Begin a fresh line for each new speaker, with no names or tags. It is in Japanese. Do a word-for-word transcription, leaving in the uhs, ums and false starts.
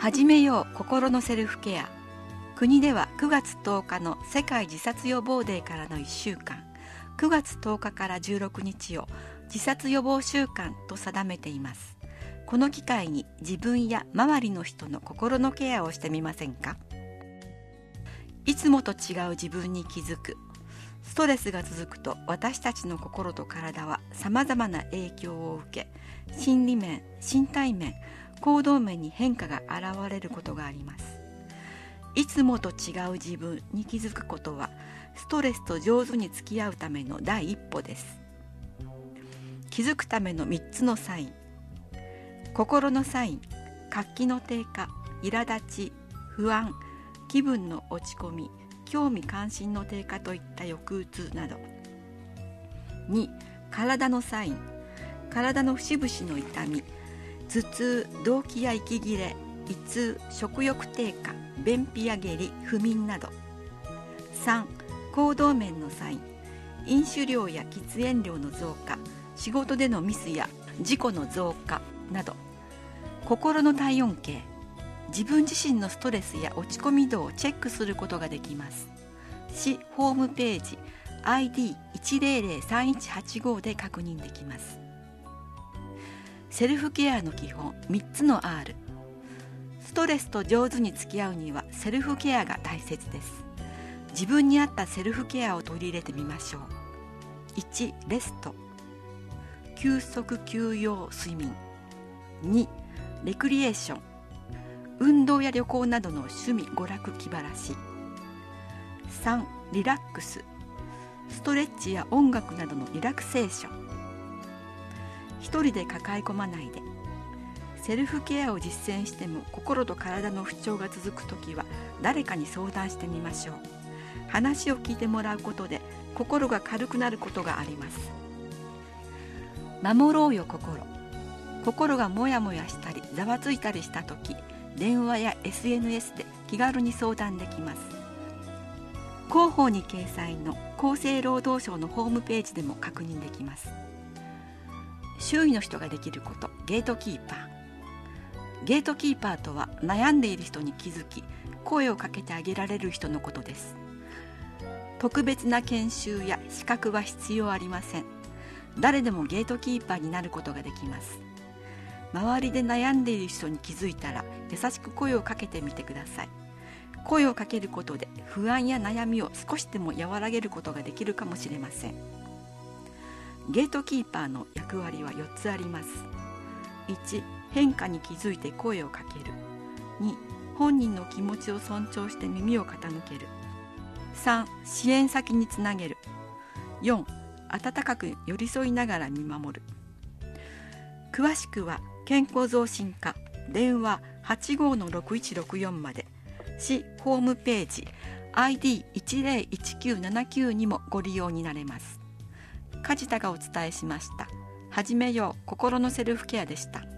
始めよう心のセルフケア。国ではくがつとおかの世界自殺予防デーからのいっしゅうかん、くがつとおかからじゅうろくにちを自殺予防週間と定めています。この機会に自分や周りの人の心のケアをしてみませんか？いつもと違う自分に気づく。ストレスが続くと私たちの心と体はさまざまな影響を受け、心理面、身体面、行動面に変化が現れることがあります。いつもと違う自分に気づくことは、ストレスと上手に付き合うための第一歩です。気づくためのみっつのサイン。心のサイン、活気の低下、苛立ち、不安、気分の落ち込み、興味関心の低下といった抑うつなど。に、体のサイン、体の節々の痛み、頭痛、動悸や息切れ、胃痛、食欲低下、便秘や下痢、不眠など。さん、行動面のサイン、飲酒量や喫煙量の増加、仕事でのミスや事故の増加など。心の体温計、自分自身のストレスや落ち込み度をチェックすることができます。市ホームページ アイディーいちゼロゼロさんいちはちご で確認できます。セルフケアの基本みっつの アール。 ストレスと上手に付き合うにはセルフケアが大切です。自分に合ったセルフケアを取り入れてみましょう。いち、レスト、休息休養睡眠。に、レクリエーション、運動や旅行などの趣味娯楽気晴らし。さん、リラックス、ストレッチや音楽などのリラクセーション。一人で抱え込まないで。セルフケアを実践しても心と体の不調が続くときは誰かに相談してみましょう。話を聞いてもらうことで心が軽くなることがあります。守ろうよ心。心がもやもやしたりざわついたりしたとき、電話や エスエヌエス で気軽に相談できます。広報に掲載の厚生労働省のホームページでも確認できます。周囲の人ができること、ゲートキーパー。ゲートキーパーとは悩んでいる人に気づき、声をかけてあげられる人のことです。特別な研修や資格は必要ありません。誰でもゲートキーパーになることができます。周りで悩んでいる人に気づいたら優しく声をかけてみてください。声をかけることで不安や悩みを少しでも和らげることができるかもしれません。ゲートキーパーの役割はよっつあります。いち、変化に気づいて声をかける。に、本人の気持ちを尊重して耳を傾ける。さん、支援先につなげる。よん、温かく寄り添いながら見守る。詳しくは健康増進課電話 はちごーろくいちろくよん まで、市ホームページ アイディーいちゼロいちきゅうななきゅう にもご利用になれます。梶田がお伝えしました。始めよう心のセルフケアでした。